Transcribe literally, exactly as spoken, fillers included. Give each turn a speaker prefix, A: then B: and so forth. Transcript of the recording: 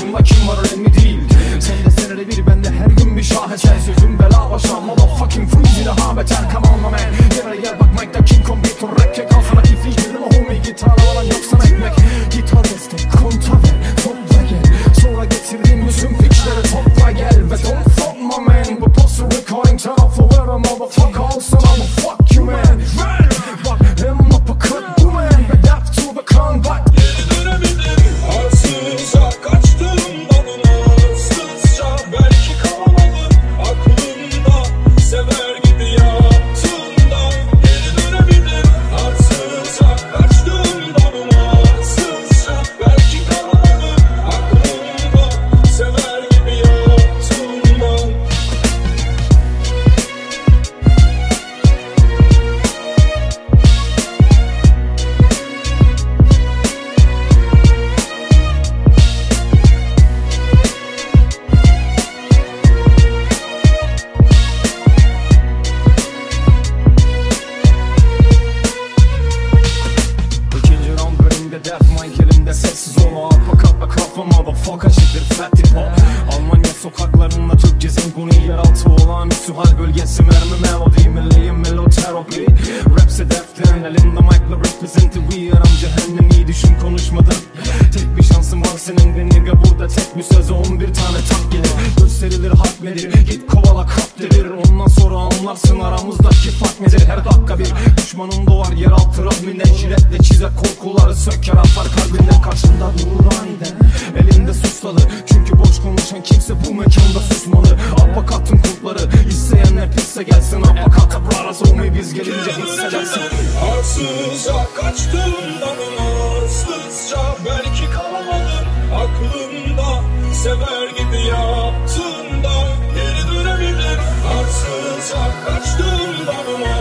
A: karşımda kim var önemli değil. Sen de senede bir, ben de her gün bir şaheser. Sözüm bela başa, motherfucking freezy daha beter. Come on my man, gel gel bak mic'da King Kong bir tur rap kek. Al sana ifli girdim homie, gitar alan yok sana ekmek. Gitar destek, konta ver, topla gel. Sonra getirdiğim bütün pitchleri topla gel. Ve don't fuck my man, bu poster recording tarafı ver a motherfucker. Al sana bu fuck you man. Bak hem uppercut bu man, ve death to the crown bak.
B: Geri dönebilirim arsızca, kaçtım dalına ıssızca. Belki kalamadım aklımda, sever gibi yaptığında. Geri dönebilirim arsızca, kaçtım dalına ıssızca. Belki kalamadım aklımda, sever gibi yaptığında.
A: İkinci round bölümde death mic elimde, sessiz olma. Fakat bak kafa motherfucker şiddet fat hip hop. Almanya sokaklarında Türkçe zengguni, yeraltı olağanüstü hal bölgesi. Mermi melodi milliyim meloterapi. Rapse deften elimde mic'la represent we are. Cehennem iyi düşün konuşmadan. Tek bir şansın var senin de nigga, burada tek bir söze on bir tane tak gelir. Gösterilir hak nedir, git kovala kap devir. Ondan sonra anlarsın aramızdaki fark nedir. Her dakika bir düşmanın doğar, yeraltı rahminden. Jiletle çizer korkuları söker atar kalbinden. Karşında durur aniden elinde suslalı, çünkü boş konuşan kimse bu mekanda susmalı. Apakatın kurtları isteyenler pisse gelsin. Apakata brara soğumayı biz gelince hissedersin.
B: Arsızca kaçtım dalına ıssızca. Belki kalamadım aklımda, sever gibi yaptığında. Geri dönebilirim arsızca, kaçtım dalına